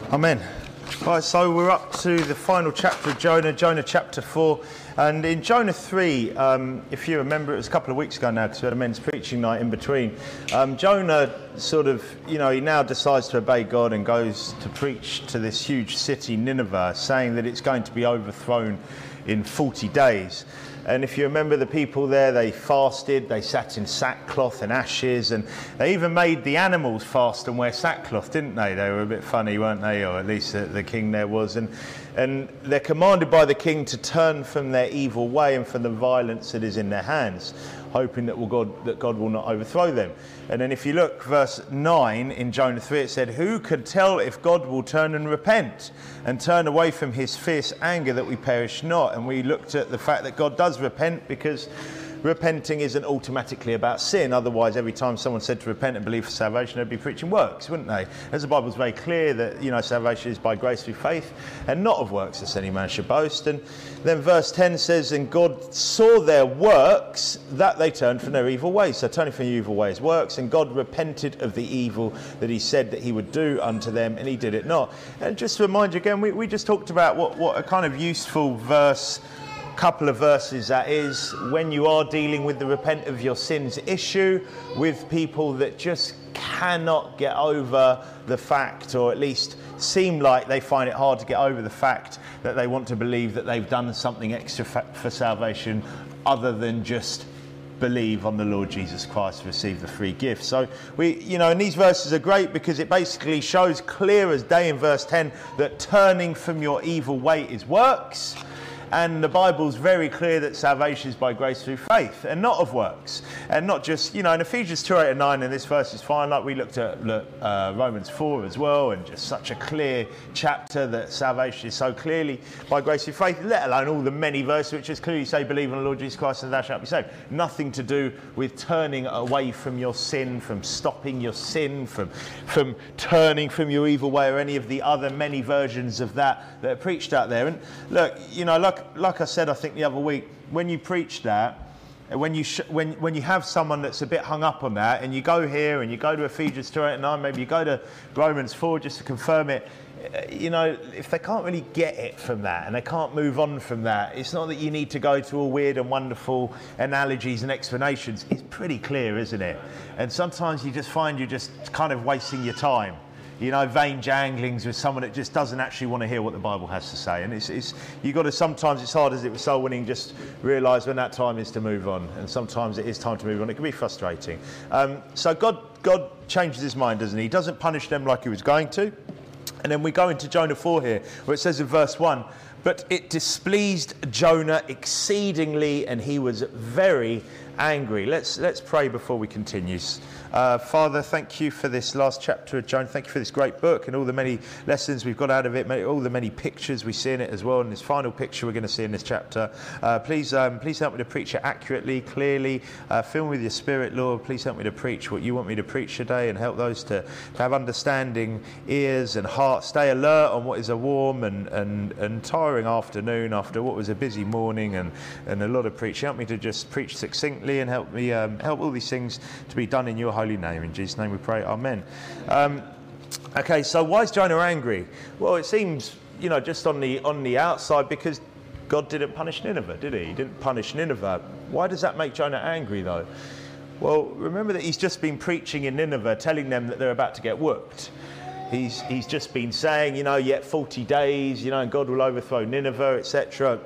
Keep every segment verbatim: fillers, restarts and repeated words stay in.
Amen. Right, so we're up to the final chapter of Jonah, Jonah chapter four. And in Jonah three, um, if you remember, it was a couple of weeks ago now because we had a men's preaching night in between. Um, Jonah sort of, you know, he now decides to obey God and goes to preach to this huge city, Nineveh, saying that it's going to be overthrown in forty days. And if you remember, the people there, they fasted, they sat in sackcloth and ashes, and they even made the animals fast and wear sackcloth, didn't they? They were a bit funny, weren't they? Or at least the, the king there was. And and they're commanded by the king to turn from their evil way and from the violence that is in their hands, hoping that will God that God will not overthrow them. And then if you look, verse nine in Jonah three, it said, "Who could tell if God will turn and repent and turn away from his fierce anger that we perish not?" And we looked at the fact that God does repent, because repenting isn't automatically about sin. Otherwise, every time someone said to repent and believe for salvation, they'd be preaching works, wouldn't they? As the Bible's very clear that, you know, salvation is by grace through faith and not of works, lest any man should boast. And then verse ten says, "And God saw their works, that they turned from their evil ways." So turning from your evil ways works, and God repented of the evil that he said that he would do unto them, and he did it not. And just to remind you again, we, we just talked about what, what a kind of useful verse, couple of verses that is, when you are dealing with the repent of your sins issue with people that just cannot get over the fact, or at least seem like they find it hard to get over the fact that they want to believe that they've done something extra fa- for salvation other than just believe on the Lord Jesus Christ to receive the free gift. So we, you know, and these verses are great because it basically shows clear as day in verse ten that turning from your evil way is works. And the Bible's very clear that salvation is by grace through faith and not of works. And not just, you know, in Ephesians two, eight and nine, and this verse is fine, like we looked at look, uh, Romans four as well, and just such a clear chapter that salvation is so clearly by grace through faith, let alone all the many verses which just clearly say, believe on the Lord Jesus Christ and thou shalt be saved. Nothing to do with turning away from your sin, from stopping your sin, from, from turning from your evil way, or any of the other many versions of that that are preached out there. And look, you know, like Like I said, I think the other week, when you preach that, when you sh- when when you have someone that's a bit hung up on that, and you go here and you go to Ephesians two, eight and nine, maybe you go to Romans four just to confirm it, you know, if they can't really get it from that and they can't move on from that, it's not that you need to go to all weird and wonderful analogies and explanations. It's pretty clear, isn't it? And sometimes you just find you're just kind of wasting your time. You know, vain janglings with someone that just doesn't actually want to hear what the Bible has to say. And it's, it's you've got to, sometimes it's hard as it was soul winning, just realise when that time is to move on. And sometimes it is time to move on. It can be frustrating. Um, so God, God changes his mind, doesn't he? He doesn't punish them like he was going to. And then we go into Jonah four here, where it says in verse one, "But it displeased Jonah exceedingly, and he was very angry." Let's let's pray before we continue. Uh, Father, thank you for this last chapter of Jonah. Thank you for this great book and all the many lessons we've got out of it, all the many pictures we see in it as well, and this final picture we're going to see in this chapter. Uh, please um, please help me to preach it accurately, clearly. Uh, fill me with your Spirit, Lord. Please help me to preach what you want me to preach today, and help those to, to have understanding ears and hearts. Stay alert on what is a warm and, and, and tiring afternoon after what was a busy morning and, and a lot of preaching. Help me to just preach succinctly, and help me um, help all these things to be done in your holy name. In Jesus' name we pray, amen. Um, okay, so why is Jonah angry? Well, it seems, you know, just on the on the outside, because God didn't punish Nineveh, did he? He didn't punish Nineveh. Why does that make Jonah angry, though? Well, remember that he's just been preaching in Nineveh, telling them that they're about to get whooped. He's he's just been saying, you know, yet forty days, you know, and God will overthrow Nineveh, et cetera.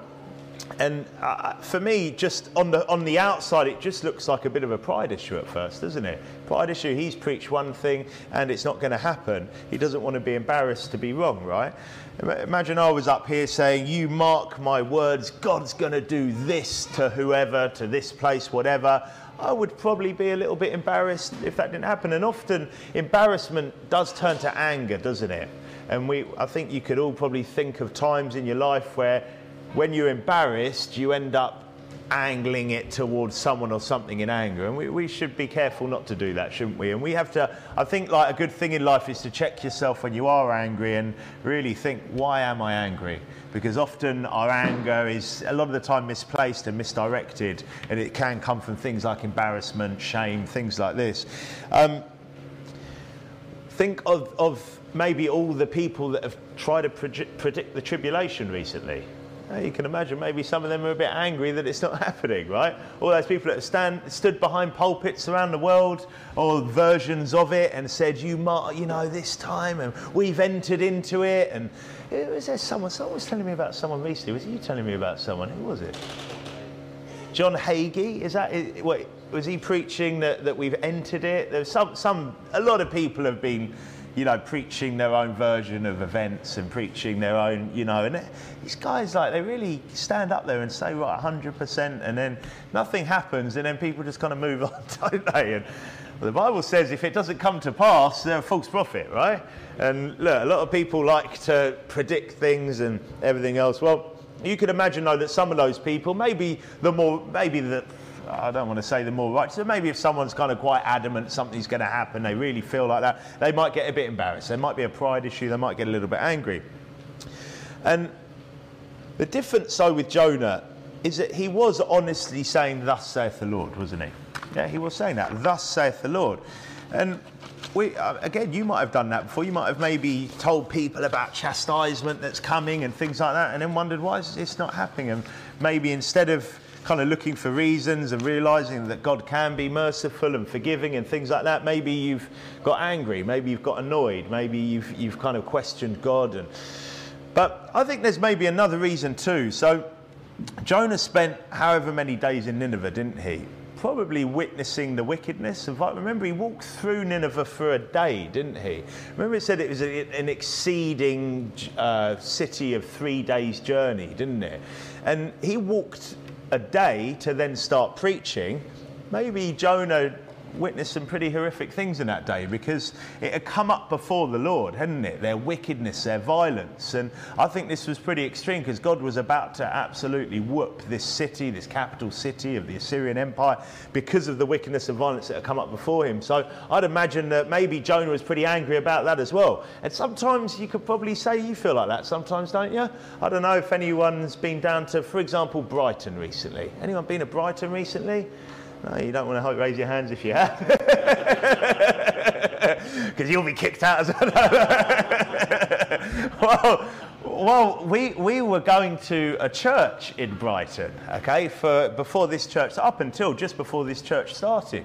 And uh, for me, just on the on the outside, it just looks like a bit of a pride issue at first, doesn't it? Pride issue. He's preached one thing, and it's not going to happen. He doesn't want to be embarrassed to be wrong, right? Imagine I was up here saying, "You mark my words, God's going to do this to whoever, to this place, whatever." I would probably be a little bit embarrassed if that didn't happen. And often, embarrassment does turn to anger, doesn't it? And we, I think you could all probably think of times in your life where, when you're embarrassed, you end up angling it towards someone or something in anger. And we, we should be careful not to do that, shouldn't we? And we have to, I think, like, a good thing in life is to check yourself when you are angry and really think, why am I angry? Because often our anger is a lot of the time misplaced and misdirected, and it can come from things like embarrassment, shame, things like this. Um, think of, of maybe all the people that have tried to predict, predict the tribulation recently. You can imagine maybe some of them are a bit angry that it's not happening, right? All those people that have stand, stood behind pulpits around the world, or versions of it, and said, you might, you know, this time, and we've entered into it. And was there someone, someone was telling me about someone recently. Was you telling me about someone? Who was it? John Hagee? Is that, is, wait, was he preaching that, that we've entered it? There's some, some, a lot of people have been, you know, preaching their own version of events and preaching their own, you know, and these guys, like, they really stand up there and say, right, one hundred percent, and then nothing happens, and then people just kind of move on, don't they? And well, the Bible says if it doesn't come to pass, they're a false prophet, right? And look, a lot of people like to predict things and everything else. Well, you could imagine, though, that some of those people, maybe the more, maybe the, I don't want to say the more righteous, so maybe if someone's kind of quite adamant something's going to happen, they really feel like that, they might get a bit embarrassed. There might be a pride issue, they might get a little bit angry. And the difference, though, with Jonah is that he was honestly saying, thus saith the Lord, wasn't he? Yeah, he was saying that, thus saith the Lord. And we, uh, again, you might have done that before. You might have maybe told people about chastisement that's coming and things like that, and then wondered why it's not happening. And maybe instead of kind of looking for reasons and realising that God can be merciful and forgiving and things like that, maybe you've got angry, maybe you've got annoyed, maybe you've you've kind of questioned God. And but I think there's maybe another reason too. So Jonah spent however many days in Nineveh, didn't he? Probably witnessing the wickedness of, remember, he walked through Nineveh for a day, didn't he? Remember, it said it was a, an exceeding uh, city of three days' journey, didn't it? And he walked a day to then start preaching. Maybe Jonah witnessed some pretty horrific things in that day, because it had come up before the Lord, hadn't it? Their wickedness, their violence. And I think this was pretty extreme, because God was about to absolutely whoop this city, this capital city of the Assyrian Empire, because of the wickedness and violence that had come up before him. So I'd imagine that maybe Jonah was pretty angry about that as well. And sometimes you could probably say you feel like that sometimes, don't you? I don't know if anyone's been down to, for example, Brighton recently. Anyone been to Brighton recently? No, you don't want to raise your hands if you have, because you'll be kicked out as well. well, well, we we were going to a church in Brighton, okay, for before this church, up until just before this church started.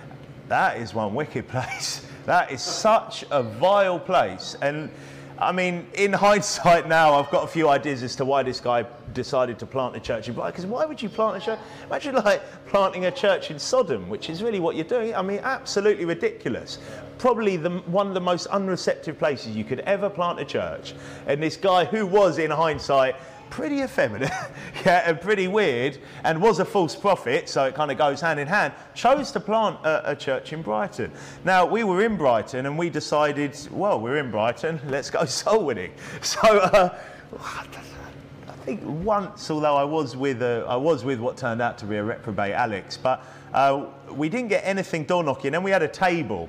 That is one wicked place. That is such a vile place. And I mean, in hindsight now, I've got a few ideas as to why this guy decided to plant a church in Brighton. Because why would you plant a church? Imagine like planting a church in Sodom, which is really what you're doing. I mean, absolutely ridiculous. Probably the, one of the most unreceptive places you could ever plant a church. And this guy, who was, in hindsight, pretty effeminate, yeah, and pretty weird, and was a false prophet, so it kind of goes hand in hand, chose to plant a, a church in Brighton. Now, we were in Brighton, and we decided, well, we're in Brighton, let's go soul winning. So, uh, I think once, although I was with a, I was with what turned out to be a reprobate Alex, but uh, we didn't get anything door knocking, and we had a table.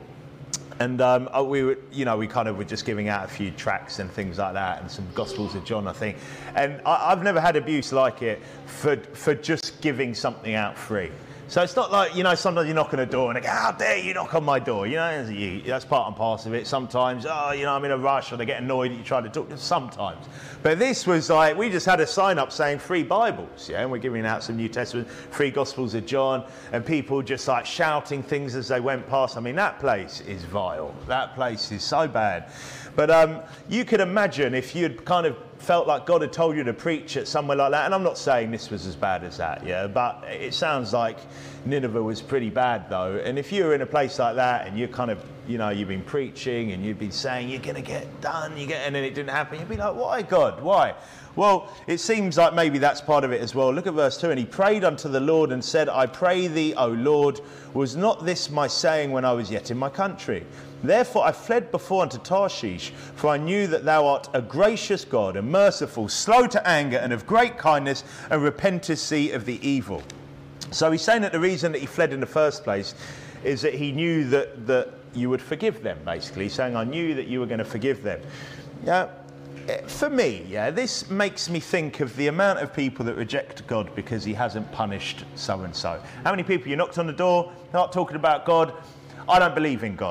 And um, we were, you know, we kind of were just giving out a few tracts and things like that, and some Gospels of John, I think. And I, I've never had abuse like it for for just giving something out free. So it's not like, you know, sometimes you knock on a door and they go, how dare you knock on my door? You know, that's part and parcel of it. Sometimes, oh, you know, I'm in a rush, or they get annoyed that you try to talk. Sometimes. But this was like, we just had a sign up saying free Bibles, yeah, and we're giving out some New Testament, free Gospels of John, and people just like shouting things as they went past. I mean, that place is vile. That place is so bad. But um, you could imagine if you'd kind of felt like God had told you to preach at somewhere like that, and I'm not saying this was as bad as that, yeah, but it sounds like Nineveh was pretty bad though. And if you're in a place like that and you're kind of, you know, you've been preaching and you've been saying you're going to get done, you get, and then it didn't happen, you'd be like, why, God, why? Well, it seems like maybe that's part of it as well. Look at verse two. And he prayed unto the Lord and said, I pray thee, O Lord, was not this my saying when I was yet in my country? Therefore I fled before unto Tarshish, for I knew that thou art a gracious God and merciful, slow to anger and of great kindness, and repentest thee of the evil. So he's saying that the reason that he fled in the first place is that he knew that, that you would forgive them, basically. He's saying, I knew that you were going to forgive them. Yeah. For me, yeah, this makes me think of the amount of people that reject God because he hasn't punished so-and-so. How many people you knocked on the door, start talking about God? I don't believe in God.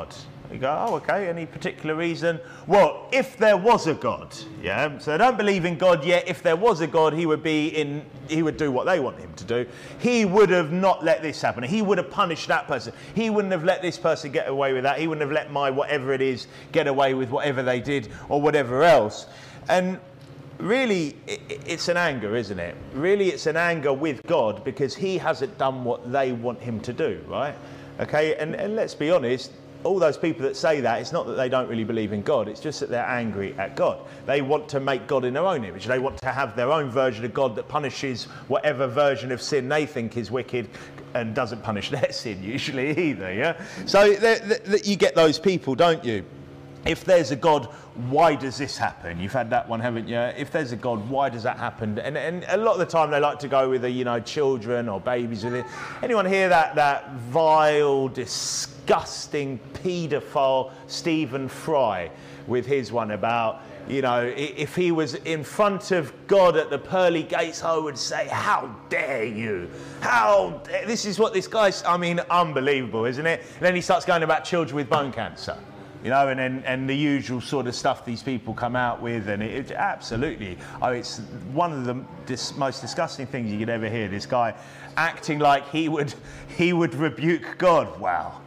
You go, oh, okay, any particular reason? Well, if there was a God, yeah, so they don't believe in God yet. If there was a God, he would be in, he would do what they want him to do. He would have not let this happen. He would have punished that person. He wouldn't have let this person get away with that. He wouldn't have let my whatever it is get away with whatever they did or whatever else. And really, it's an anger, isn't it? Really, it's an anger with God because he hasn't done what they want him to do, right? Okay, and, and let's be honest, all those people that say that, it's not that they don't really believe in God, it's just that they're angry at God. They want to make God in their own image. They want to have their own version of God that punishes whatever version of sin they think is wicked and doesn't punish their sin usually either, yeah? So th- th- you get those people, don't you? If there's a God, why does this happen? You've had that one, haven't you? If there's a God, why does that happen? And, and a lot of the time they like to go with the, you know, children or babies with it. Anyone hear that, that vile, disgusting, paedophile Stephen Fry with his one about, you know, if he was in front of God at the pearly gates, I would say, how dare you? How dare... This is what this guy's, I mean, unbelievable, isn't it? And then he starts going about children with bone cancer. You know, and, and and the usual sort of stuff these people come out with, and it, it absolutely, oh, it's one of the dis, most disgusting things you could ever hear. This guy acting like he would he would rebuke God. Wow,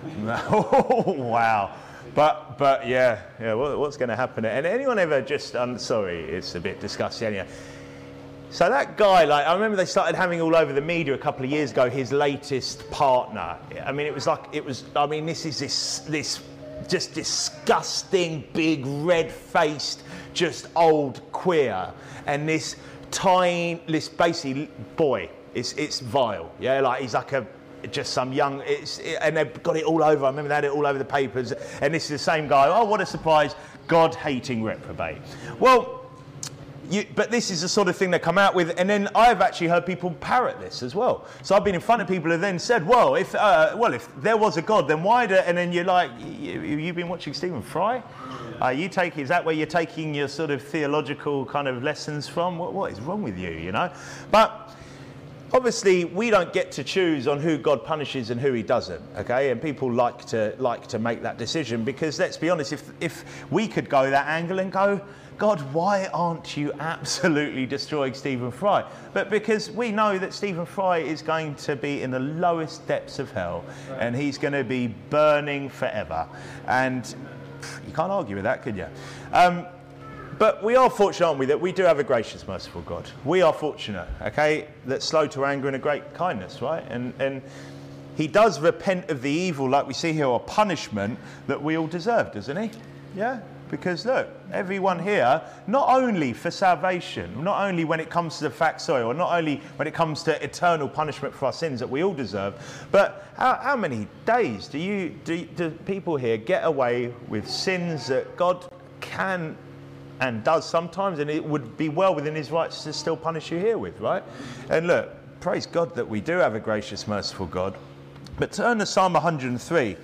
wow. But but yeah, yeah. What, what's going to happen? And anyone ever just? I'm sorry, it's a bit disgusting. Anyway. So that guy, like, I remember they started having all over the media a couple of years ago his latest partner. I mean, it was like it was. I mean, this is this this. just disgusting, big, red-faced, just old queer, and this tiny, this basically boy. It's it's vile, yeah. Like he's like a just some young. It's it, and they've got it all over. I remember they had it all over the papers. And this is the same guy. Oh, what a surprise! God-hating reprobate. Well. You, but this is the sort of thing they come out with, and then I've actually heard people parrot this as well. So I've been in front of people who then said, "Well, if uh, well, if there was a God, then why do?" And then you're like, you, "You've been watching Stephen Fry? Uh, you take is that where you're taking your sort of theological kind of lessons from? What, what is wrong with you? You know?" But obviously, we don't get to choose on who God punishes and who He doesn't. Okay, and people like to like to make that decision because let's be honest, if if we could go that angle and go, God, why aren't you absolutely destroying Stephen Fry? But because we know that Stephen Fry is going to be in the lowest depths of hell, right, and he's going to be burning forever. And pff, you can't argue with that, could you? Um, but we are fortunate, aren't we, that we do have a gracious, merciful God. We are fortunate, okay, that's slow to anger and a great kindness, right? And and he does repent of the evil, like we see here, or punishment that we all deserve, doesn't he? Yeah? Because look, everyone here, not only for salvation, not only when it comes to the fact, sorry, or not only when it comes to eternal punishment for our sins that we all deserve, but how, how many days do you do, do people here get away with sins that God can and does sometimes, and it would be well within His rights to still punish you here with, right? And look, praise God that we do have a gracious, merciful God. But turn to Psalm one hundred and three,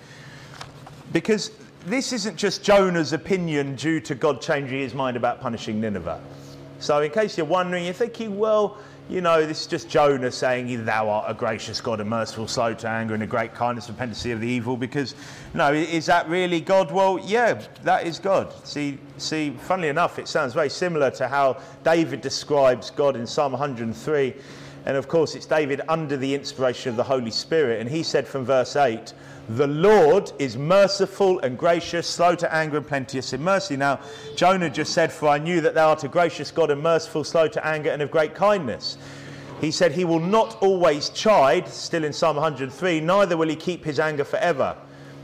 because this isn't just Jonah's opinion due to God changing his mind about punishing Nineveh. So in case you're wondering, you're thinking, well, you know, this is just Jonah saying, thou art a gracious God, a merciful, slow to anger, and a great kindness, repentancy of the evil, because, no, is that really God? Well, yeah, that is God. See, see, funnily enough, it sounds very similar to how David describes God in Psalm one hundred and three. And of course, it's David under the inspiration of the Holy Spirit. And he said from verse eight, the Lord is merciful and gracious, slow to anger and plenteous in mercy. Now, Jonah just said, for I knew that thou art a gracious God and merciful, slow to anger and of great kindness. He said he will not always chide, still in Psalm one hundred and three, neither will he keep his anger forever.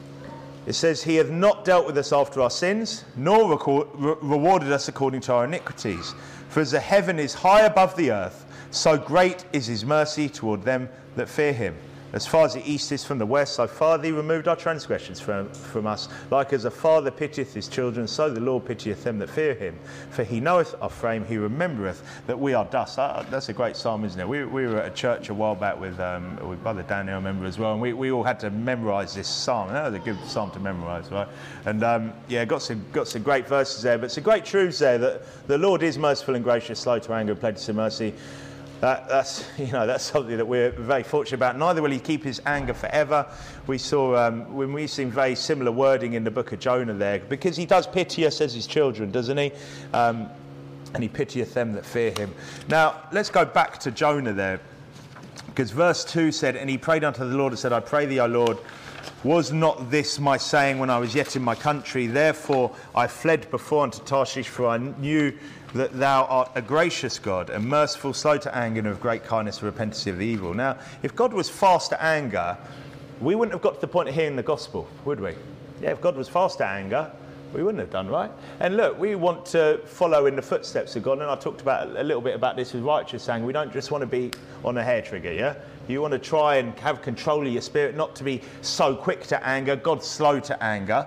It says he hath not dealt with us after our sins, nor record, re- rewarded us according to our iniquities. For as the heaven is high above the earth, so great is his mercy toward them that fear him. As far as the east is from the west, so far thee removed our transgressions from, from us. Like as a father pitieth his children, so the Lord pitieth them that fear him. For he knoweth our frame, he remembereth that we are dust. Uh, that's a great psalm, isn't it? We, we were at a church a while back with, um, with Brother Daniel, I remember as well, and we, we all had to memorise this psalm. And that was a good psalm to memorise, right? And um, yeah, got some got some great verses there, but some great truths there, that the Lord is merciful and gracious, slow to anger and plenteous in mercy. That, that's, you know, that's something that we're very fortunate about. Neither will he keep his anger forever. We saw, um, when we've seen very similar wording in the book of Jonah there, because he does pity us as his children, doesn't he? Um, and he pitieth them that fear him. Now, let's go back to Jonah there, because verse two said, and he prayed unto the Lord and said, I pray thee, O Lord, was not this my saying when I was yet in my country? Therefore I fled before unto Tarshish, for I knew that thou art a gracious God, and merciful, slow to anger, and of great kindness, and repentancy of the evil. Now, if God was fast to anger, we wouldn't have got to the point of hearing the gospel, would we? Yeah, if God was fast to anger, we wouldn't have done, right? And look, we want to follow in the footsteps of God, and I talked about a little bit about this with righteous anger. We don't just want to be on a hair trigger, yeah? You want to try and have control of your spirit, not to be so quick to anger. God's slow to anger.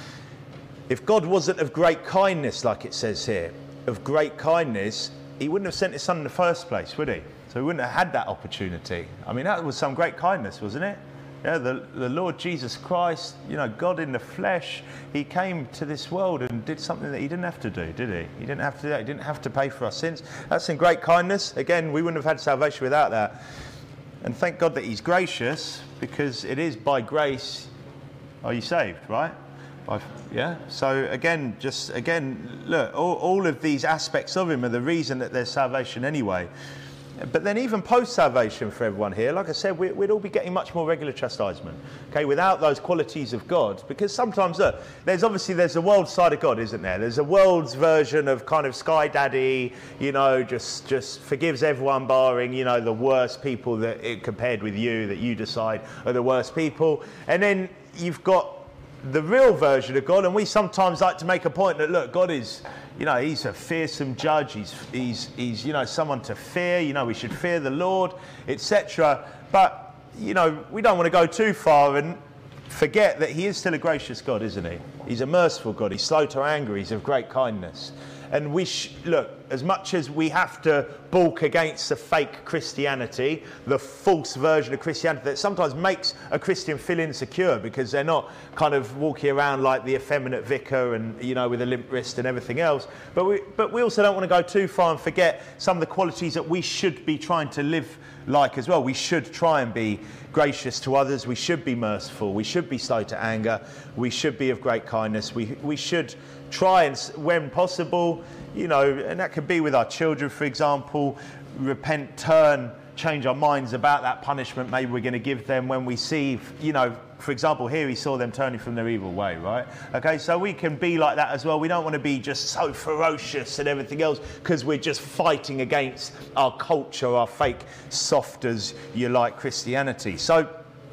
If God wasn't of great kindness, like it says here, of great kindness, he wouldn't have sent his son in the first place, would he? So he wouldn't have had that opportunity. I mean, that was some great kindness, wasn't it? Yeah, the, the Lord Jesus Christ, you know, God in the flesh, he came to this world and did something that he didn't have to do, did he? He didn't have to do that. He didn't have to pay for our sins. That's in great kindness. Again, we wouldn't have had salvation without that. And thank God that he's gracious, because it is by grace are you saved, right? By, yeah. So again, just again, look, all, all of these aspects of him are the reason that there's salvation anyway. But then even post-salvation for everyone here, like I said, we, we'd all be getting much more regular chastisement, okay, without those qualities of God. Because sometimes, look, there's obviously, there's a world side of God, isn't there? There's a world's version of kind of Sky Daddy, you know, just, just forgives everyone barring, you know, the worst people that it compared with you, that you decide are the worst people. And then you've got the real version of God, and we sometimes like to make a point that, look, God is, you know, he's a fearsome judge, he's, he's, he's you know, someone to fear, you know, we should fear the Lord, et cetera. But, you know, we don't want to go too far and forget that he is still a gracious God, isn't he? He's a merciful God, he's slow to anger, he's of great kindness. And we, sh- look, as much as we have to balk against the fake Christianity, the false version of Christianity that sometimes makes a Christian feel insecure because they're not kind of walking around like the effeminate vicar and, you know, with a limp wrist and everything else. But we, but we also don't want to go too far and forget some of the qualities that we should be trying to live like as well. We should try and be gracious to others. We should be merciful. We should be slow to anger. We should be of great kindness. We, we should try and, when possible, you know, and that could be with our children, for example, repent, turn, change our minds about that punishment maybe we're going to give them when we see, you know, for example, here he saw them turning from their evil way, right? Okay, so we can be like that as well. We don't want to be just so ferocious and everything else because we're just fighting against our culture, our fake, soft as you like Christianity. So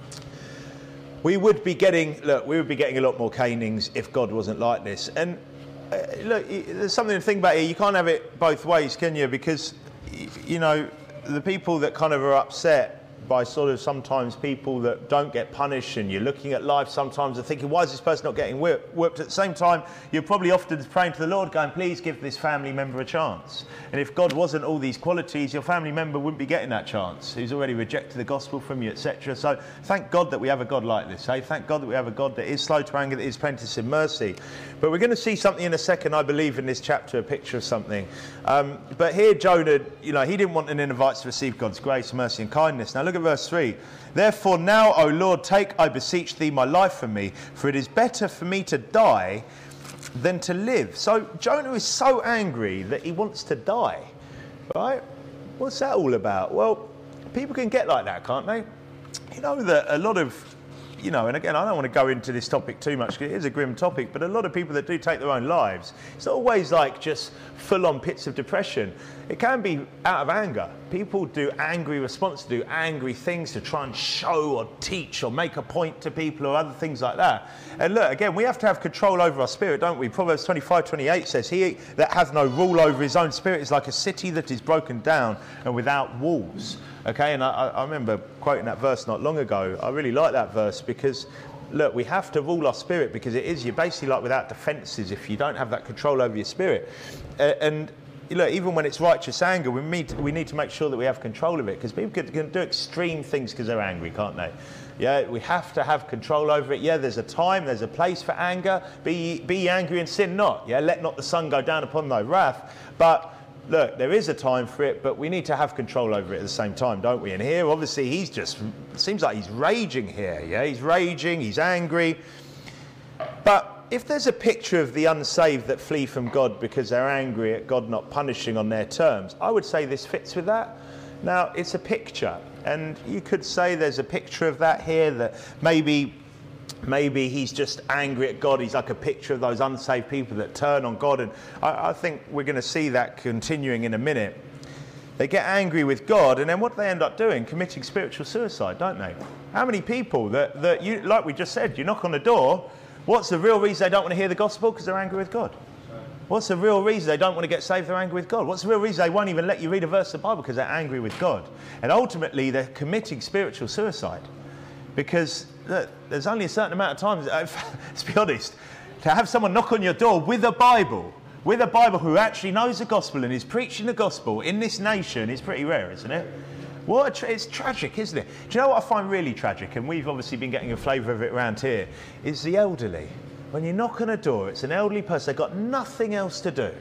we would be getting, look, we would be getting a lot more canings if God wasn't like this. And uh, look, there's something to think about here. You can't have it both ways, can you? Because, you know, the people that kind of are upset by sort of sometimes people that don't get punished, and you're looking at life sometimes and thinking, why is this person not getting whipped? whipped? At the same time, you're probably often praying to the Lord going, please give this family member a chance. And if God wasn't all these qualities, your family member wouldn't be getting that chance. He's already rejected the gospel from you, et cetera. So thank God that we have a God like this. Eh? Thank God that we have a God that is slow to anger, that is plenteous in mercy. But we're going to see something in a second, I believe, in this chapter, a picture of something. Um, but here Jonah, you know, he didn't want the Ninevites to receive God's grace, mercy and kindness. Now look at verse three. Therefore now, O Lord, take, I beseech thee, my life from me, for it is better for me to die than to live. So Jonah is so angry that he wants to die, right? What's that all about? Well, people can get like that, can't they? You know that a lot of, you know, and again, I don't want to go into this topic too much because it is a grim topic, but a lot of people that do take their own lives, it's not always like just full-on pits of depression. It can be out of anger. People do angry response, do angry things to try and show or teach or make a point to people or other things like that. And look, again, we have to have control over our spirit, don't we? Proverbs twenty-five twenty-eight says, he that hath no rule over his own spirit is like a city that is broken down and without walls. Okay, and I, I remember quoting that verse not long ago. I really like that verse because, look, we have to rule our spirit because it is, you're basically like without defences if you don't have that control over your spirit. Uh, and look, even when it's righteous anger, we need to, we need to make sure that we have control of it because people can, can do extreme things because they're angry, can't they? Yeah, we have to have control over it. Yeah, there's a time, there's a place for anger. Be, be angry and sin not. Yeah, let not the sun go down upon thy wrath. But look, there is a time for it, but we need to have control over it at the same time, don't we? And here, obviously, he's just, seems like he's raging here, yeah? He's raging, he's angry. But if there's a picture of the unsaved that flee from God because they're angry at God not punishing on their terms, I would say this fits with that. Now, it's a picture, and you could say there's a picture of that here, that maybe maybe he's just angry at God. He's like a picture of those unsaved people that turn on God, and I, I think we're going to see that continuing in a minute. They get angry with God, and then what do they end up doing? Committing spiritual suicide, don't they? How many people that, that you, like we just said, you knock on the door, what's the real reason they don't want to hear the gospel? Because they're angry with God. What's the real reason they don't want to get saved? They're angry with God. What's the real reason they won't even let you read a verse of the Bible? Because they're angry with God. And ultimately, they're committing spiritual suicide. Because look, there's only a certain amount of time, let's be honest, to have someone knock on your door with a Bible, with a Bible who actually knows the gospel and is preaching the gospel in this nation is pretty rare, isn't it? What a tra- it's tragic, isn't it? Do you know what I find really tragic, and we've obviously been getting a flavour of it around here, is the elderly. When you knock on a door, it's an elderly person, they've got nothing else to do.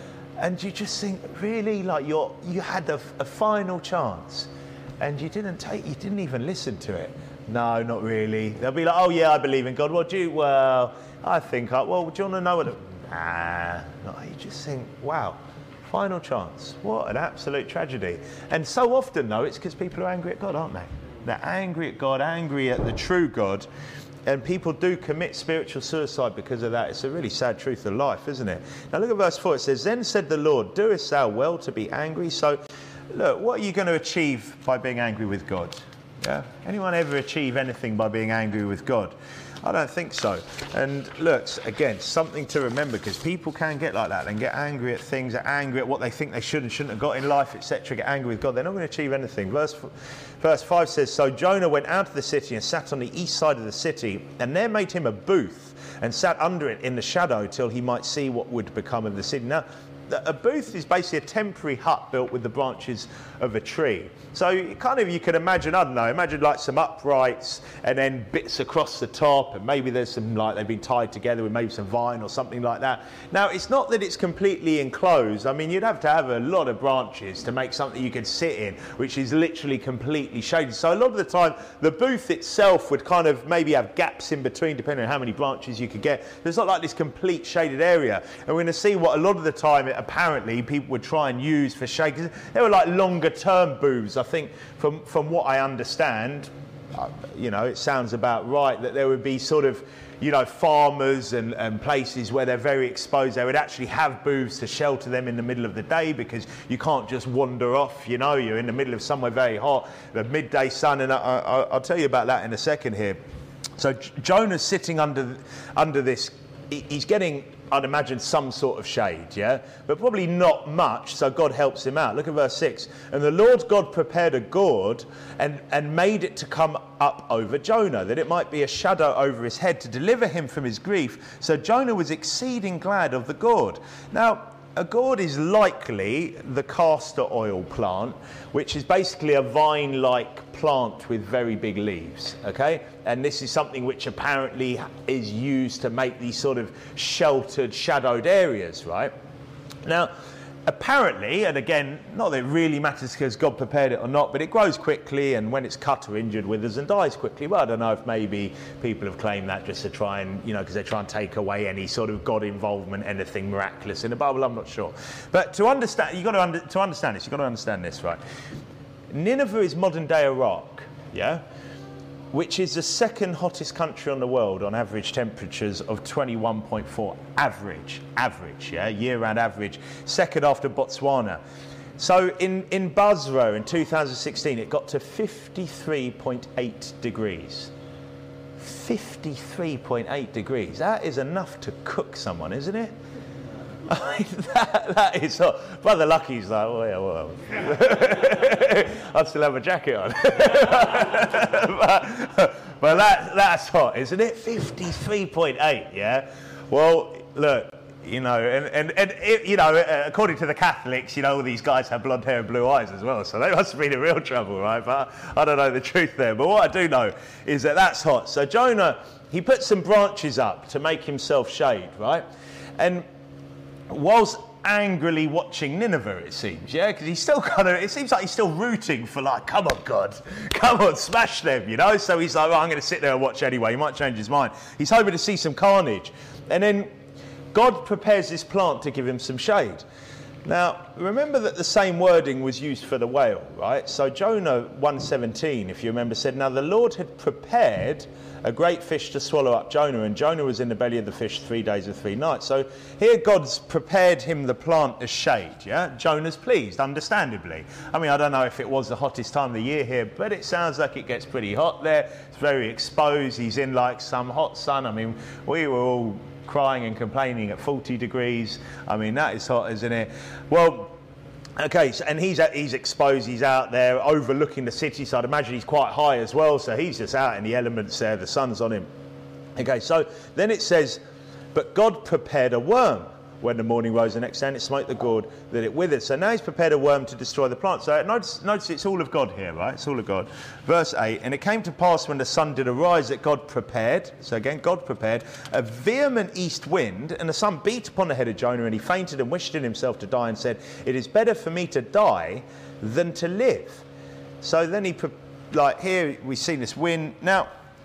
And you just think, really, like you're, you had a, a final chance and you didn't take, you didn't even listen to it. No, not really. They'll be like, oh yeah, I believe in God. Well, do you, well, I think, I, well, do you want to know what, it, nah. No, you just think, wow, final chance. What an absolute tragedy. And so often, though, it's because people are angry at God, aren't they? They're angry at God, angry at the true God. And people do commit spiritual suicide because of that. It's a really sad truth of life, isn't it? Now look at verse four. It says, then said the Lord, doest thou well to be angry? So, look, what are you going to achieve by being angry with God? Yeah? Anyone ever achieve anything by being angry with God? I don't think so. And look, again, something to remember, because people can get like that. They can get angry at things, they're angry at what they think they should and shouldn't have got in life, et cetera. Get angry with God. They're not going to achieve anything. Verse, verse five says, so Jonah went out of the city and sat on the east side of the city, and there made him a booth and sat under it in the shadow till he might see what would become of the city. Now, a booth is basically a temporary hut built with the branches of a tree. So kind of you could imagine, I don't know, imagine like some uprights and then bits across the top, and maybe there's some, like they've been tied together with maybe some vine or something like that. Now, it's not that it's completely enclosed. I mean, you'd have to have a lot of branches to make something you could sit in, which is literally completely shaded. So a lot of the time, the booth itself would kind of maybe have gaps in between, depending on how many branches you could get. There's not like this complete shaded area. And we're going to see what a lot of the time it apparently people would try and use for shade. They were like longer term booths, I think, from, from what I understand. Uh, you know, it sounds about right that there would be sort of, you know, farmers and, and places where they're very exposed. They would actually have booths to shelter them in the middle of the day, because you can't just wander off, you know, you're in the middle of somewhere very hot, the midday sun, and I, I, I'll tell you about that in a second here. So Jonah's sitting under, under this, he's getting, I'd imagine, some sort of shade, yeah? But probably not much, so God helps him out. Look at verse six. And the Lord God prepared a gourd and, and made it to come up over Jonah, that it might be a shadow over his head to deliver him from his grief. So Jonah was exceeding glad of the gourd. Now, a gourd is likely the castor oil plant, which is basically a vine-like plant with very big leaves, okay? And this is something which apparently is used to make these sort of sheltered, shadowed areas, right? Now, apparently, and again, not that it really matters because God prepared it or not, but it grows quickly, and when it's cut or injured, withers and dies quickly. Well, I don't know if maybe people have claimed that just to try and, you know, because they try and take away any sort of God involvement, anything miraculous in the Bible. I'm not sure. But to understand, you've got to, under, to understand this, you've got to understand this, right? Nineveh is modern day Iraq, yeah? Which is the second hottest country on the world on average temperatures of twenty-one point four average, average, yeah, year-round average, second after Botswana. So in, in Basra in two thousand sixteen, it got to fifty-three point eight degrees. fifty-three point eight degrees. That is enough to cook someone, isn't it? I mean, that, that is hot. Brother Lucky's like, oh yeah, well, I'd still have a jacket on. but but that, that's hot, isn't it? fifty-three point eight, yeah? Well, look, you know, and, and, and it, you know, according to the Catholics, you know, all these guys have blonde hair and blue eyes as well, so they must have been in real trouble, right? But I don't know the truth there. But what I do know is that that's hot. So Jonah, he put some branches up to make himself shade, right? And whilst angrily watching Nineveh, it seems, yeah? Because he's still kind of, it seems like he's still rooting for like, come on, God, come on, smash them, you know? So he's like, well, I'm going to sit there and watch anyway. He might change his mind. He's hoping to see some carnage. And then God prepares this plant to give him some shade. Now, remember that the same wording was used for the whale, right? So Jonah one seventeen, if you remember, said, now the Lord had prepared a great fish to swallow up Jonah, and Jonah was in the belly of the fish three days and three nights. So here God's prepared him the plant as shade, yeah? Jonah's pleased, understandably. I mean, I don't know if it was the hottest time of the year here, but it sounds like it gets pretty hot there. It's very exposed. He's in like some hot sun. I mean, we were all crying and complaining at forty degrees. I mean, that is hot, isn't it? Well, okay, so, and he's he's exposed, he's out there overlooking the city, so I'd imagine he's quite high as well, so he's just out in the elements there, the sun's on him. Okay, so then it says, but God prepared a worm when the morning rose the next day, and it smote the gourd that it withered. So now he's prepared a worm to destroy the plant. So notice, notice it's all of God here, right? It's all of God. Verse eight, and it came to pass when the sun did arise that God prepared, so again, God prepared, a vehement east wind, and the sun beat upon the head of Jonah, and he fainted and wished in himself to die, and said, it is better for me to die than to live. So then he, like here, we've seen this wind. Now,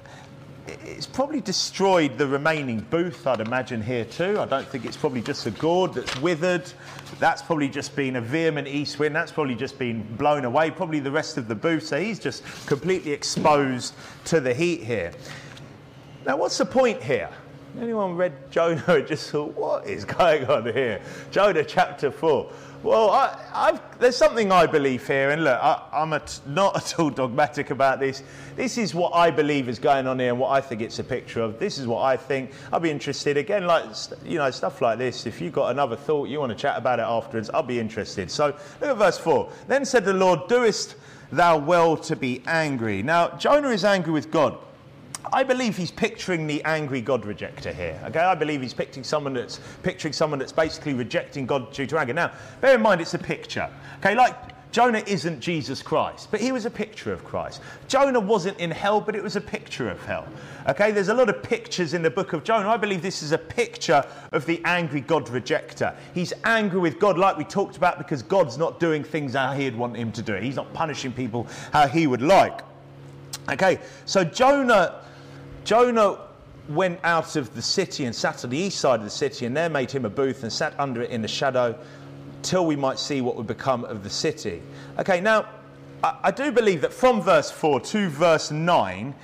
it's probably destroyed the remaining booth, I'd imagine, here too. I don't think it's probably just the gourd that's withered. That's probably just been a vehement east wind. That's probably just been blown away. Probably the rest of the booth. So he's just completely exposed to the heat here. Now, what's the point here? Anyone read Jonah and just thought, what is going on here? Jonah chapter four. Well, I, I've, there's something I believe here, and look, I, I'm a t- not at all dogmatic about this. This is what I believe is going on here and what I think it's a picture of. This is what I think. I'll be interested. Again, like, you know, stuff like this, if you've got another thought, you want to chat about it afterwards, I'll be interested. So look at verse four. Then said the Lord, doest thou well to be angry? Now, Jonah is angry with God. I believe he's picturing the angry God rejecter here. Okay, I believe he's picturing someone that's picturing someone that's basically rejecting God due to anger. Now, bear in mind it's a picture. Okay, like Jonah isn't Jesus Christ, but he was a picture of Christ. Jonah wasn't in hell, but it was a picture of hell. Okay, there's a lot of pictures in the book of Jonah. I believe this is a picture of the angry God rejecter. He's angry with God, like we talked about, because God's not doing things how he'd want him to do it. He's not punishing people how he would like. Okay, so Jonah. Jonah went out of the city and sat on the east side of the city, and there made him a booth and sat under it in the shadow till we might see what would become of the city. Okay, now, I, I do believe that from verse four to verse nine,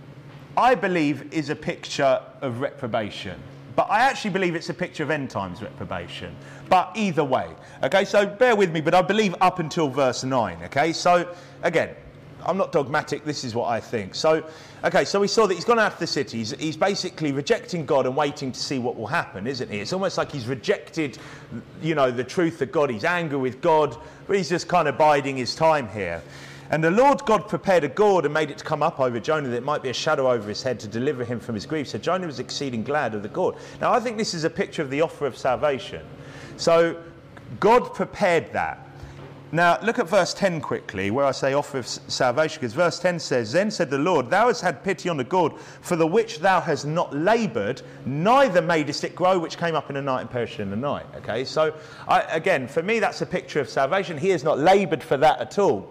I believe is a picture of reprobation. But I actually believe it's a picture of end times reprobation. But either way, okay, so bear with me, but I believe up until verse nine, okay? So, again, I'm not dogmatic, this is what I think. So, okay, so we saw that he's gone out of the city. He's, he's basically rejecting God and waiting to see what will happen, isn't he? It's almost like he's rejected, you know, the truth of God. He's angry with God, but he's just kind of biding his time here. And the Lord God prepared a gourd and made it to come up over Jonah, that it might be a shadow over his head to deliver him from his grief. So Jonah was exceeding glad of the gourd. Now, I think this is a picture of the offer of salvation. So God prepared that. Now, look at verse ten quickly, where I say offer of salvation, because verse ten says, then said the Lord, thou hast had pity on the gourd, for the which thou hast not laboured, neither madest it grow, which came up in the night and perished in the night. Okay, so I, again, for me, that's a picture of salvation. He has not laboured for that at all.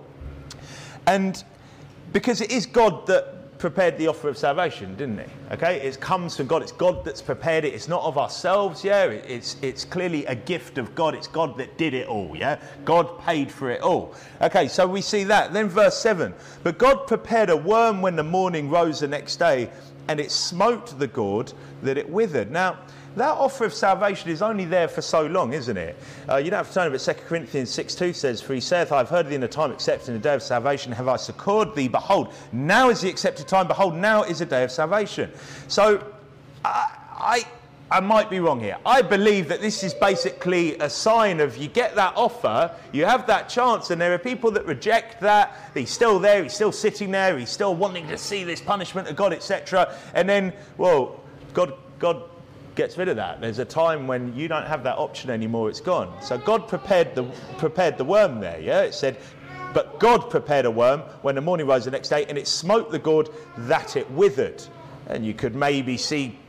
And because it is God that prepared the offer of salvation, didn't he? Okay, it comes from God. It's God that's prepared it. It's not of ourselves. Yeah, it's it's clearly a gift of God. It's God that did it all. Yeah, God paid for it all. Okay, so we see that. Then verse seven. But God prepared a worm when the morning rose the next day, and it smote the gourd that it withered. Now, that offer of salvation is only there for so long, isn't it? Uh, you don't have to turn, but Second Corinthians six two says, for he saith, I have heard thee in the time accepted, in the day of salvation have I succoured thee. Behold, now is the accepted time. Behold, now is the day of salvation. So, I, I, I might be wrong here. I believe that this is basically a sign of you get that offer, you have that chance, and there are people that reject that. He's still there, he's still sitting there, he's still wanting to see this punishment of God, et cetera. And then, well, God, God, gets rid of that. There's a time when you don't have that option anymore, it's gone. So God prepared the prepared the worm there, yeah? It said, but God prepared a worm when the morning rose the next day, and it smote the gourd that it withered. And you could maybe see,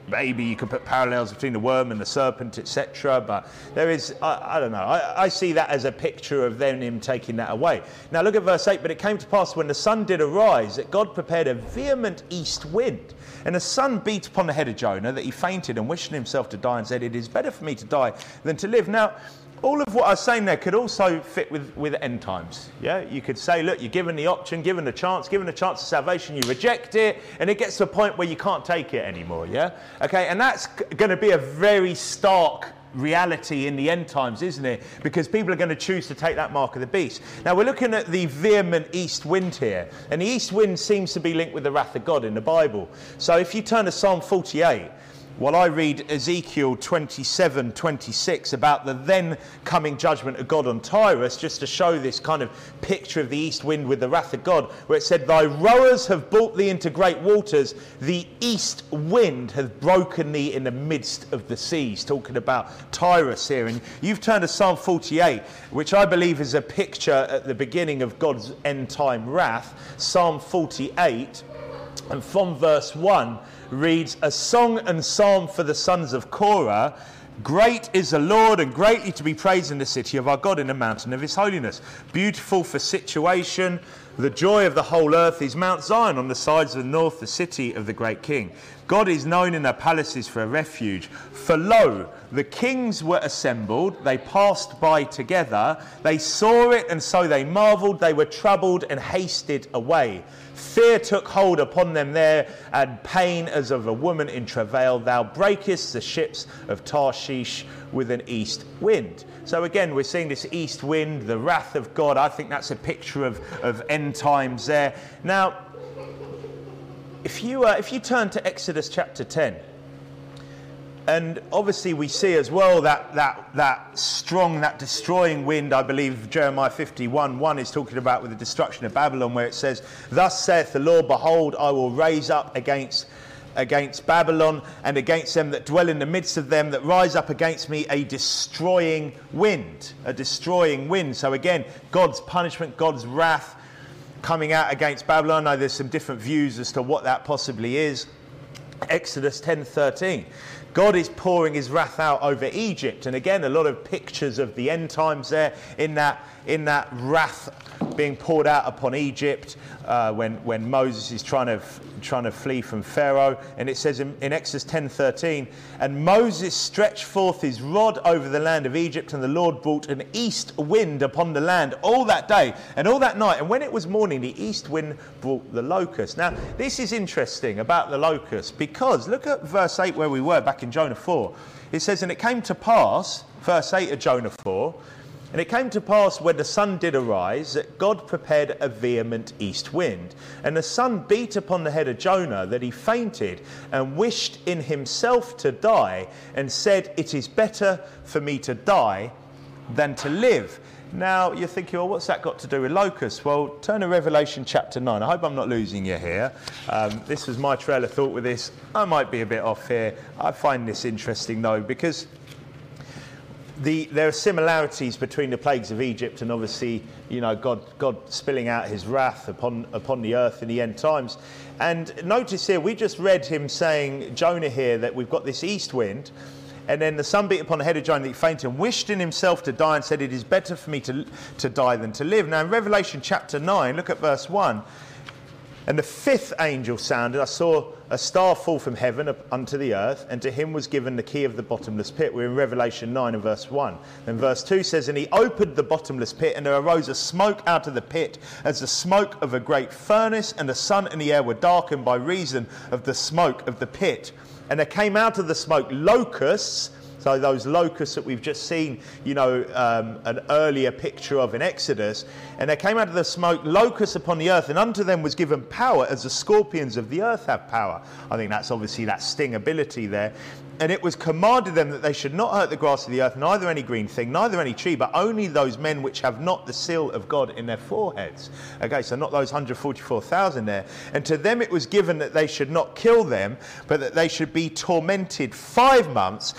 maybe you could put parallels between the worm and the serpent, et cetera. But there is, I, I don't know, I, I see that as a picture of then him taking that away. Now look at verse eight. But it came to pass when the sun did arise that God prepared a vehement east wind. And the sun beat upon the head of Jonah that he fainted and wished himself to die and said, it is better for me to die than to live. Now, all of what I was saying there could also fit with, with end times. Yeah, you could say, look, you're given the option, given the chance, given the chance of salvation, you reject it, and it gets to a point where you can't take it anymore. Yeah, okay, and that's going to be a very stark reality in the end times, isn't it? Because people are going to choose to take that mark of the beast. Now we're looking at the vehement east wind here, and the east wind seems to be linked with the wrath of God in the Bible. So if you turn to Psalm forty-eight, while I read Ezekiel twenty-seven twenty-six about the then coming judgment of God on Tyrus, just to show this kind of picture of the east wind with the wrath of God, where it said, thy rowers have brought thee into great waters, the east wind hath broken thee in the midst of the seas. Talking about Tyrus here. And you've turned to Psalm forty-eight, which I believe is a picture at the beginning of God's end time wrath. Psalm forty-eight, and from verse one, reads, a song and psalm for the sons of Korah. Great is the Lord and greatly to be praised in the city of our God, in the mountain of his holiness. Beautiful for situation, the joy of the whole earth is Mount Zion on the sides of the north, the city of the great king. God is known in their palaces for a refuge. For lo, the kings were assembled, they passed by together, they saw it and so they marvelled, they were troubled and hasted away. Fear took hold upon them there, and pain as of a woman in travail. Thou breakest the ships of Tarshish with an east wind. So again, we're seeing this east wind, the wrath of God. I think that's a picture of, of end times there. Now, if you, uh, if you turn to Exodus chapter ten, and obviously we see as well that, that, that strong, that destroying wind. I believe Jeremiah fifty-one one is talking about with the destruction of Babylon, where it says, thus saith the Lord, behold, I will raise up against, against Babylon and against them that dwell in the midst of them that rise up against me a destroying wind. A destroying wind. So again, God's punishment, God's wrath coming out against Babylon. I know there's some different views as to what that possibly is. Exodus ten thirteen. God is pouring his wrath out over Egypt. And again, a lot of pictures of the end times there in that, in that wrath being poured out upon Egypt uh, when, when Moses is trying to, trying to flee from Pharaoh. And it says in, in Exodus ten thirteen, and Moses stretched forth his rod over the land of Egypt, and the Lord brought an east wind upon the land all that day and all that night. And when it was morning, the east wind brought the locust. Now, this is interesting about the locust, because look at verse eight where we were back in Jonah four. It says, and it came to pass, verse eight of Jonah four, and it came to pass when the sun did arise that God prepared a vehement east wind, and the sun beat upon the head of Jonah that he fainted and wished in himself to die, and said, it is better for me to die than to live. Now you're thinking, well, what's that got to do with locusts? Well, turn to Revelation chapter nine. I hope I'm not losing you here. Um, this was my trail of thought with this. I might be a bit off here. I find this interesting though, because The, there are similarities between the plagues of Egypt and obviously, you know, God, God spilling out his wrath upon, upon the earth in the end times. And notice here, we just read him saying, Jonah here, that we've got this east wind, and then the sun beat upon the head of Jonah that he fainted and wished in himself to die and said, it is better for me to, to die than to live. Now in Revelation chapter nine, look at verse one. And the fifth angel sounded, I saw a star fall from heaven up unto the earth, and to him was given the key of the bottomless pit. We're in Revelation nine and verse one. And verse two says, and he opened the bottomless pit, and there arose a smoke out of the pit, as the smoke of a great furnace, and the sun and the air were darkened by reason of the smoke of the pit. And there came out of the smoke locusts, so those locusts that we've just seen, you know, um, an earlier picture of in Exodus. And there came out of the smoke locusts upon the earth, and unto them was given power as the scorpions of the earth have power. I think that's obviously that sting ability there. And it was commanded them that they should not hurt the grass of the earth, neither any green thing, neither any tree, but only those men which have not the seal of God in their foreheads. Okay, so not those one hundred forty-four thousand there. And to them it was given that they should not kill them, but that they should be tormented five months, and their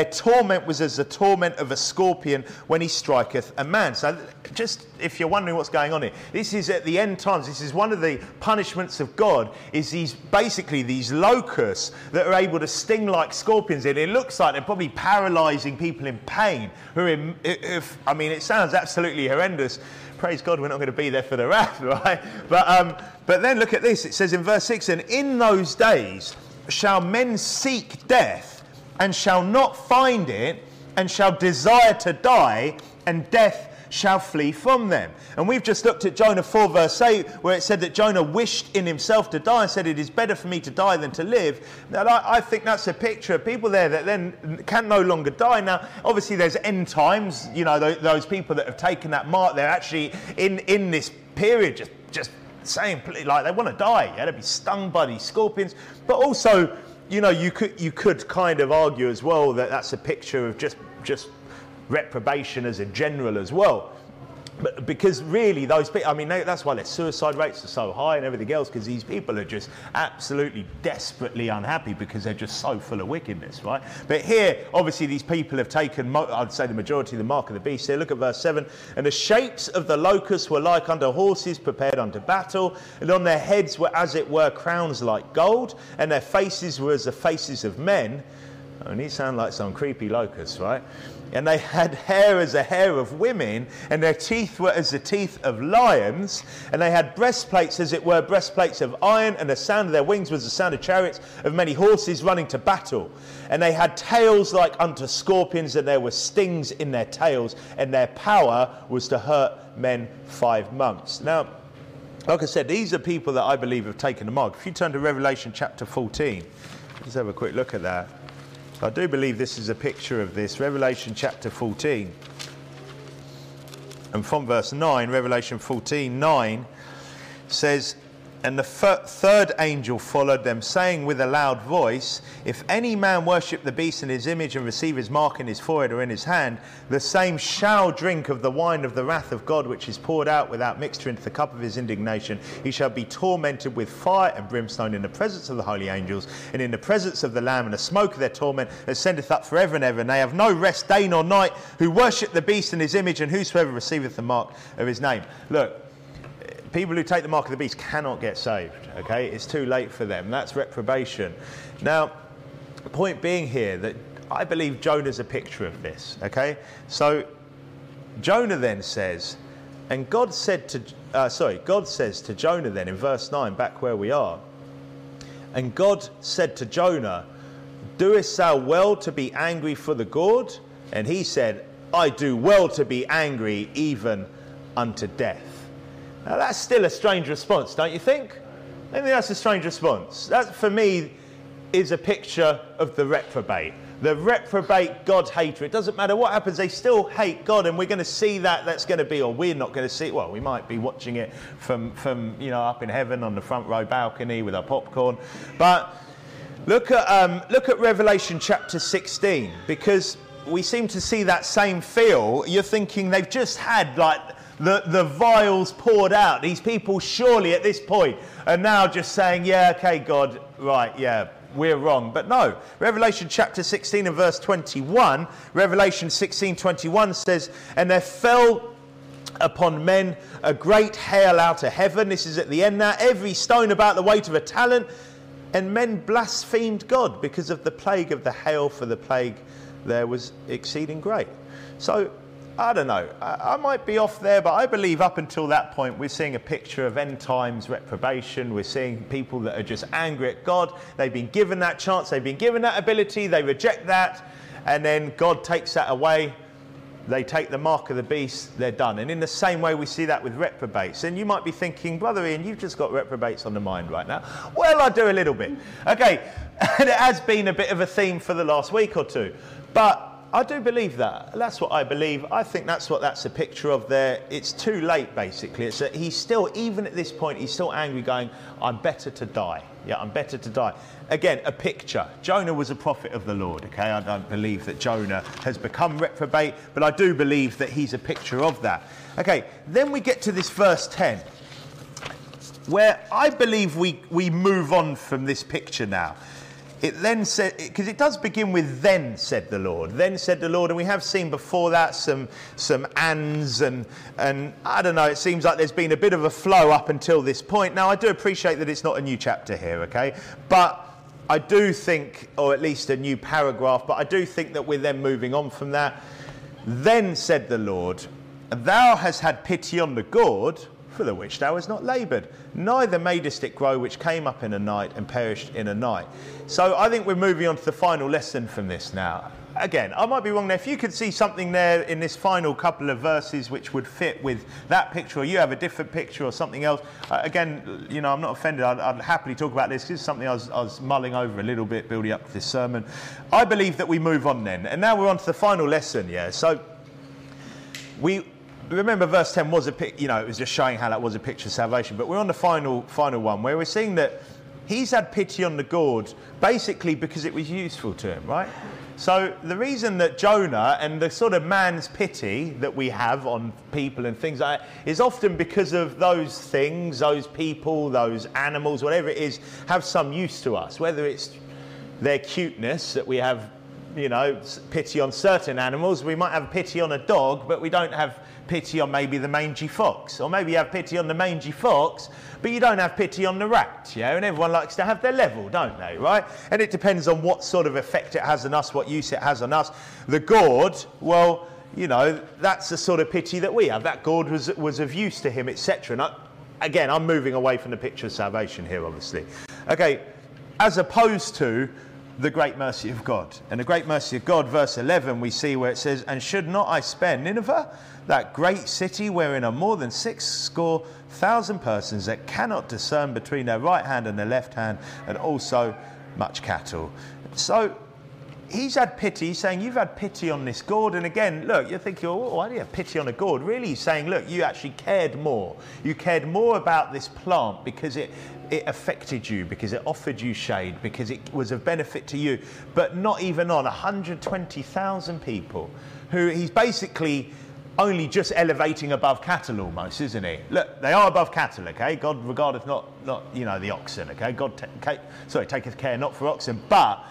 torment was as the torment of a scorpion when he striketh a man. So just if you're wondering what's going on here, this is at the end times. This is one of the punishments of God, is these basically these locusts that are able to sting like scorpions. And it looks like they're probably paralysing people in pain. Who, are in, if, I mean, it sounds absolutely horrendous. Praise God, we're not going to be there for the wrath, right? But um, but then look at this. It says in verse six, and in those days shall men seek death, and shall not find it, and shall desire to die, and death shall flee from them. And we've just looked at Jonah four verse eight, where it said that Jonah wished in himself to die and said, it is better for me to die than to live. Now, I, I think that's a picture of people there that then can no longer die. Now, obviously there's end times, you know, th- those people that have taken that mark, they're actually in, in this period just, just saying, like, they want to die. Yeah, they'd be stung by these scorpions. But also, you know, you could you could kind of argue as well that that's a picture of just just reprobation as a general as well. But because really those people, I mean, they, that's why their suicide rates are so high and everything else, because these people are just absolutely desperately unhappy because they're just so full of wickedness, right? But here, obviously, these people have taken, I'd say the majority of the mark of the beast. Here, look at verse seven. And the shapes of the locusts were like unto horses prepared unto battle, and on their heads were as it were crowns like gold, and their faces were as the faces of men. Oh, and these sound like some creepy locusts, right? And they had hair as the hair of women, and their teeth were as the teeth of lions, and they had breastplates as it were breastplates of iron, and the sound of their wings was the sound of chariots of many horses running to battle. And they had tails like unto scorpions, and there were stings in their tails, and their power was to hurt men five months. Now, like I said, these are people that I believe have taken the mark. If you turn to Revelation chapter fourteen, let's have a quick look at that. I do believe this is a picture of this. Revelation chapter fourteen. And from verse nine, Revelation fourteen, nine says, and the f- third angel followed them, saying with a loud voice, if any man worship the beast in his image and receive his mark in his forehead or in his hand, the same shall drink of the wine of the wrath of God, which is poured out without mixture into the cup of his indignation. He shall be tormented with fire and brimstone in the presence of the holy angels, and in the presence of the Lamb, and the smoke of their torment ascendeth up for ever and ever. And they have no rest day nor night, who worship the beast in his image, and whosoever receiveth the mark of his name. Look, people who take the mark of the beast cannot get saved, okay? It's too late for them. That's reprobation. Now, the point being here that I believe Jonah's a picture of this, okay? So, Jonah then says, and God said to, uh, sorry, God says to Jonah then in verse nine, back where we are, and God said to Jonah, doest thou well to be angry for the gourd? And he said, I do well to be angry even unto death. Now that's still a strange response, don't you think? I think that's a strange response. That, for me, is a picture of the reprobate. The reprobate God hater. It doesn't matter what happens, they still hate God, and we're going to see that. That's going to be, or we're not going to see it. Well, we might be watching it from, from you know, up in heaven on the front row balcony with our popcorn. But look at um, look at Revelation chapter sixteen, because we seem to see that same feel. You're thinking they've just had like The, the vials poured out. These people surely at this point are now just saying, yeah, okay, God, right, yeah, we're wrong. But no, Revelation chapter sixteen and verse twenty-one, Revelation sixteen twenty-one says, and there fell upon men a great hail out of heaven. This is at the end now. Every stone about the weight of a talent. And men blasphemed God because of the plague of the hail, for the plague there was exceeding great. So, I don't know, I, I might be off there, but I believe up until that point we're seeing a picture of end times reprobation. We're seeing people that are just angry at God. They've been given that chance, they've been given that ability, they reject that, and then God takes that away. They take the mark of the beast, they're done. And in the same way we see that with reprobates. And you might be thinking, Brother Ian, you've just got reprobates on the mind right now. Well, I do a little bit. Okay, and it has been a bit of a theme for the last week or two. But I do believe that. That's what I believe. I think that's what that's a picture of there. It's too late, basically. It's that he's still, even at this point, he's still angry, going, I'm better to die. Yeah, I'm better to die. Again, a picture. Jonah was a prophet of the Lord, okay? I don't believe that Jonah has become reprobate, but I do believe that he's a picture of that. Okay, then we get to this verse ten, where I believe we, we move on from this picture now. it then said, because it does begin with "then said the Lord," then said the Lord, and we have seen before that some some ands and and I don't know. It seems like there's been a bit of a flow up until this point. Now I do appreciate that it's not a new chapter here, okay, but I do think, or at least a new paragraph, but I do think that we're then moving on from that. Then said the Lord, "Thou hast had pity on the gourd, for the which thou hast not laboured, neither madest it grow, which came up in a night and perished in a night." So I think we're moving on to the final lesson from this now. Again, I might be wrong there. If you could see something there in this final couple of verses which would fit with that picture, or you have a different picture or something else, uh, again, you know, I'm not offended. I'd, I'd happily talk about this. This is something I was, I was mulling over a little bit, building up to this sermon. I believe that we move on then. And now we're on to the final lesson, yeah. So we... Remember, verse ten was a pic, you know, it was just showing how that was a picture of salvation. But we're on the final, final one where we're seeing that he's had pity on the gourd, basically because it was useful to him, right? So the reason that Jonah and the sort of man's pity that we have on people and things like that is often because of those things, those people, those animals, whatever it is, have some use to us. Whether it's their cuteness, that we have, you know, pity on certain animals. We might have pity on a dog, but we don't have pity on maybe the mangy fox. Or maybe you have pity on the mangy fox, but you don't have pity on the rat, yeah? And everyone likes to have their level, don't they, right? And it depends on what sort of effect it has on us, what use it has on us. The gourd, well, you know, that's the sort of pity that we have. That gourd was, was of use to him, et cetera. And I, again, I'm moving away from the picture of salvation here, obviously. Okay, as opposed to the great mercy of God. And the great mercy of God, verse eleven, we see where it says, "And should not I spare Nineveh, that great city wherein are more than six score thousand persons that cannot discern between their right hand and their left hand, and also much cattle." So he's had pity. He's saying, you've had pity on this gourd. And again, look, you're thinking, oh, why do you have pity on a gourd? Really, he's saying, look, you actually cared more. You cared more about this plant because it it affected you, because it offered you shade, because it was of benefit to you, but not even on one hundred twenty thousand people who he's basically only just elevating above cattle almost, isn't he? Look, they are above cattle, okay? God regardeth not, not you know, the oxen, okay? God, ta- sorry, taketh care not for oxen, but,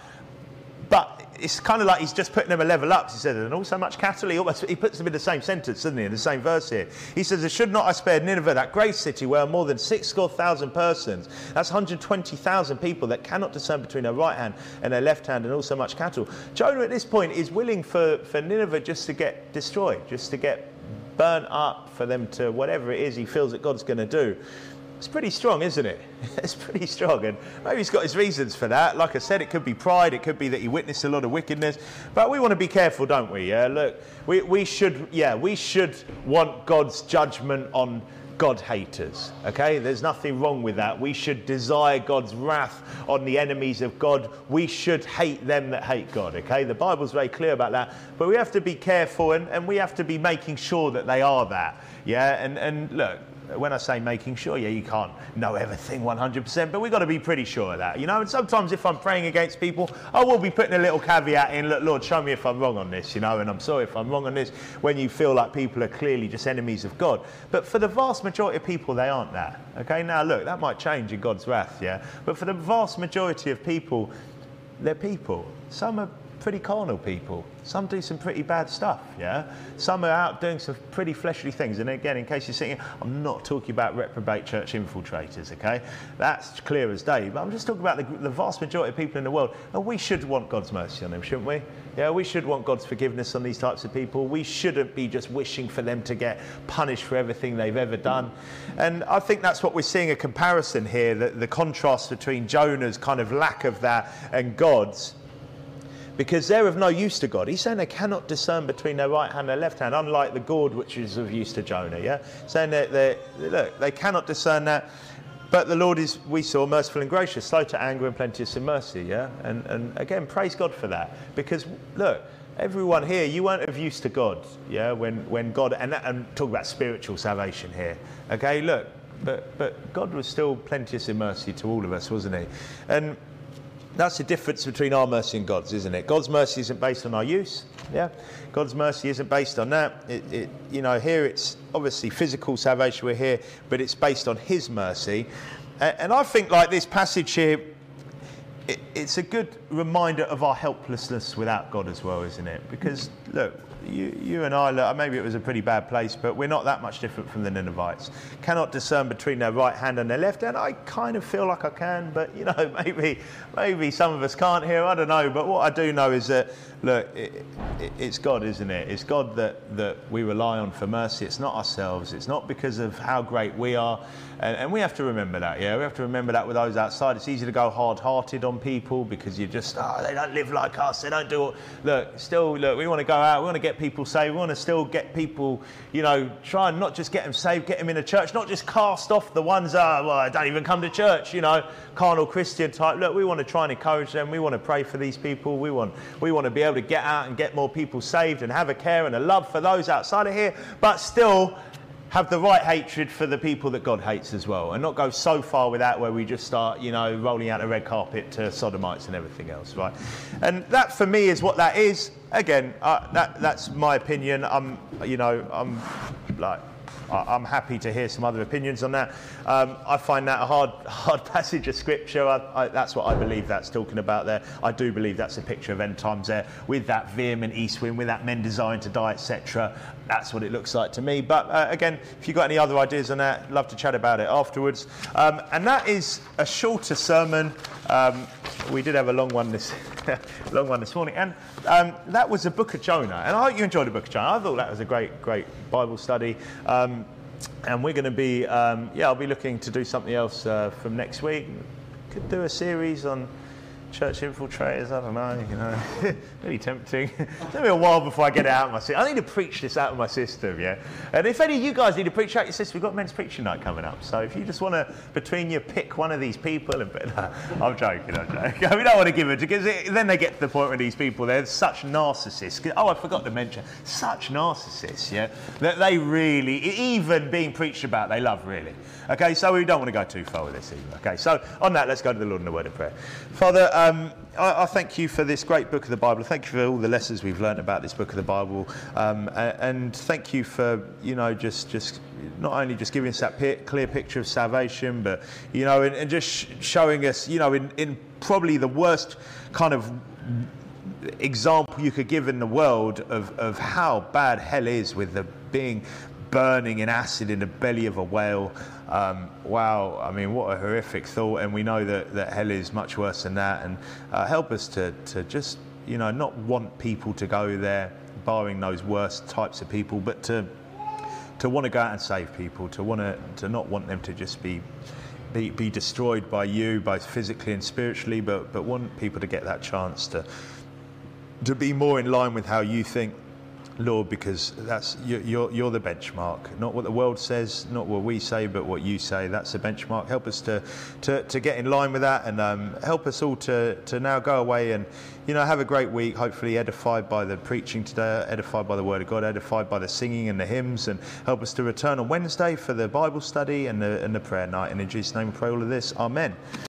but it's kind of like he's just putting them a level up. He said, and also much cattle. He almost he puts them in the same sentence, doesn't he? In the same verse here. He says, "Should not I spare Nineveh, that great city where are more than six score thousand persons?" That's one hundred twenty thousand people that cannot discern between their right hand and their left hand, and also much cattle. Jonah at this point is willing for, for Nineveh just to get destroyed, just to get burnt up, for them to, whatever it is he feels that God's going to do. It's pretty strong, isn't it? It's pretty strong, and maybe he's got his reasons for that. Like I said, it could be pride, it could be that he witnessed a lot of wickedness, but we want to be careful, don't we? Yeah, look, we, we should, yeah, we should want God's judgment on God haters, okay? There's nothing wrong with that. We should desire God's wrath on the enemies of God. We should hate them that hate God, okay? The Bible's very clear about that, but we have to be careful, and, and we have to be making sure that they are that, yeah? And, and look, when I say making sure, yeah, you can't know everything one hundred percent, but we've got to be pretty sure of that, you know. And sometimes if I'm praying against people, I will be putting a little caveat in, look, Lord, show me if I'm wrong on this, you know, and I'm sorry if I'm wrong on this, when you feel like people are clearly just enemies of God. But for the vast majority of people, they aren't that, okay? Now, look, that might change in God's wrath, yeah? But for the vast majority of people, they're people. Some are pretty carnal people. Some do some pretty bad stuff, yeah? Some are out doing some pretty fleshly things. And again, in case you're sitting, I'm not talking about reprobate church infiltrators, okay? That's clear as day. But I'm just talking about the, the vast majority of people in the world. And we should want God's mercy on them, shouldn't we? Yeah, we should want God's forgiveness on these types of people. We shouldn't be just wishing for them to get punished for everything they've ever done. And I think that's what we're seeing, a comparison here, the, the contrast between Jonah's kind of lack of that and God's. Because they're of no use to God. He's saying they cannot discern between their right hand and their left hand, unlike the gourd, which is of use to Jonah, yeah? Saying that they, look, they cannot discern that. But the Lord is, we saw, merciful and gracious, slow to anger and plenteous in mercy, yeah? And, and again, praise God for that. Because, look, everyone here, you weren't of use to God, yeah? When when God, and, and talk about spiritual salvation here, okay? Look, but, but God was still plenteous in mercy to all of us, wasn't he? And that's the difference between our mercy and God's, isn't it? God's mercy isn't based on our use, yeah? God's mercy isn't based on that. It, it, you know, here it's obviously physical salvation we're here, but it's based on his mercy. And, and I think, like, this passage here, it, it's a good reminder of our helplessness without God as well, isn't it? Because, look, you, you and I, look, maybe it was a pretty bad place, but we're not that much different from the Ninevites. Cannot discern between their right hand and their left hand. I kind of feel like I can, but, you know, maybe maybe some of us can't here. I don't know. But what I do know is that, look, it, it, it's God, isn't it? It's God that, that we rely on for mercy. It's not ourselves. It's not because of how great we are. And, and we have to remember that, yeah? We have to remember that with those outside. It's easy to go hard-hearted on people because you just, oh, they don't live like us. They don't do it. Look, still, look, we want to go out. We want to get people saved. We want to still get people, you know, try and not just get them saved, get them in a church, not just cast off the ones, oh, well, I don't even come to church, you know, carnal Christian type. Look, we want to try and encourage them. We want to pray for these people. We want, we want to be able to get out and get more people saved and have a care and a love for those outside of here, but still have the right hatred for the people that God hates as well, and not go so far with that where we just start, you know, rolling out a red carpet to sodomites and everything else, right? And that, for me, is what that is. Again, uh, that that's my opinion. I'm, you know, I'm like, I'm happy to hear some other opinions on that. Um, I find that a hard, hard passage of scripture. I, I, that's what I believe that's talking about there. I do believe that's a picture of end times there, with that vehement east wind, with that men designed to die, et cetera. That's what it looks like to me. But uh, again, if you've got any other ideas on that, love to chat about it afterwards. Um, and that is a shorter sermon. Um, we did have a long one this, long one this morning, and um, that was the Book of Jonah. And I hope you enjoyed the Book of Jonah. I thought that was a great, great Bible study. Um, and we're going to be, um, yeah, I'll be looking to do something else uh, from next week. Could do a series on church infiltrators, I don't know, you know, really tempting. It's going to be a while before I get it out of my system. I need to preach this out of my system, yeah? And if any of you guys need to preach out your system, we've got men's preaching night coming up. So if you just want to, between you, pick one of these people and, no, I'm joking, I'm joking. We don't want to give it, because it, then they get to the point where these people, they're such narcissists. Oh, I forgot to mention, such narcissists, yeah? That they really, even being preached about, they love really. Okay, so we don't want to go too far with this either. Okay, so on that, let's go to the Lord in a word of prayer. Father, um, I, I thank you for this great book of the Bible. Thank you for all the lessons we've learned about this book of the Bible, um, and, and thank you for, you know, just just not only just giving us that p- clear picture of salvation, but, you know, and, and just sh- showing us, you know, in, in probably the worst kind of example you could give in the world of, of how bad hell is, with the being burning in acid in the belly of a whale. Um, wow, I mean, what a horrific thought, and we know that, that hell is much worse than that, and uh, help us to, to just, you know, not want people to go there, barring those worst types of people, but to to want to go out and save people, to want to, to not want them to just be, be be destroyed by you, both physically and spiritually, but, but want people to get that chance to to be more in line with how you think, Lord, because that's you're, you're the benchmark. Not what the world says, not what we say, but what you say. That's the benchmark. Help us to to, to get in line with that, and um, help us all to, to now go away and, you know, have a great week, hopefully edified by the preaching today, edified by the Word of God, edified by the singing and the hymns, and help us to return on Wednesday for the Bible study and the, and the prayer night. And in Jesus' name we pray all of this. Amen.